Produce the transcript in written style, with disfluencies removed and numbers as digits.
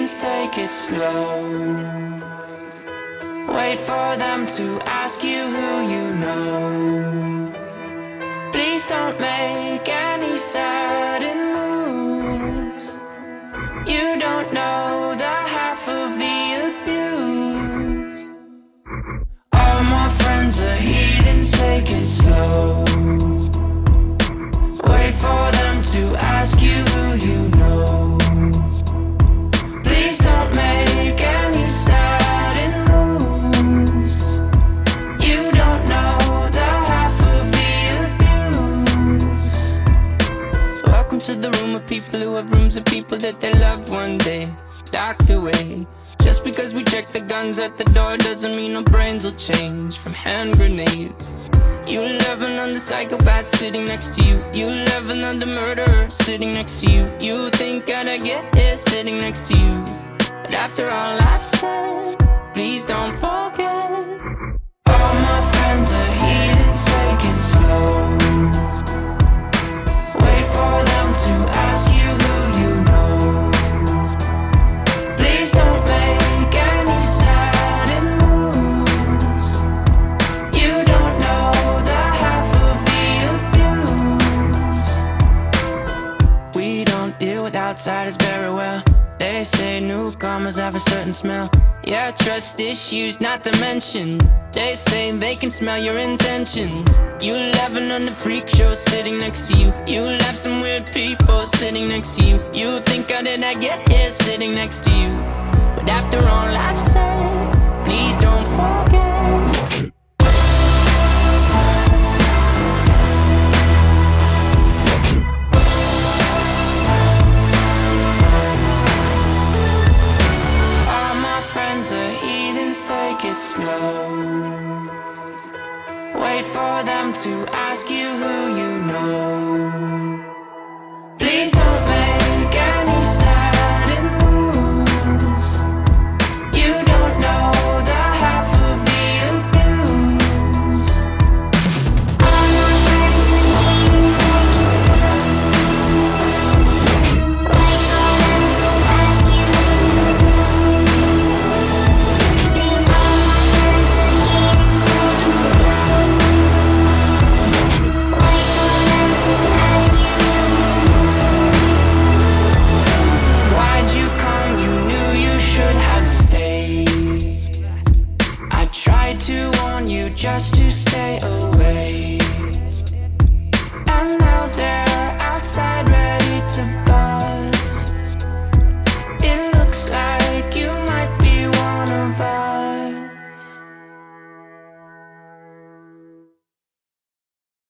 heathens, take it slow. Wait for them to ask you who you know. Please don't make any sudden moves. You don't know the half of the abuse. All my friends are heathens, take it slow. Wait for them to ask you who you know. Please don't make any sudden moves. You don't know the half of the abuse. Welcome to the room of people who have rooms of people that they love one day docked away. Just because we check the guns at the door doesn't mean our brains will change from hand grenades. You love another psychopath sitting next to you. You love another murderer sitting next to you. You think I'd get here sitting next to you. But after all I've said, please don't forget. All my friends are heathens, take it slow. Wait for them to ask you who you know. Please don't make any sudden moves. You don't know the half of the abuse. We don't deal with outsiders very well. They say newcomers have a certain smell. Yeah, trust issues not to mention. They say they can smell your intentions. You laughing on the freak show sitting next to you. You laugh some weird people sitting next to you. You think how did I get here sitting next to you. But after all I've said, please don't forget. Take it slow. Wait for them to ask you who you know.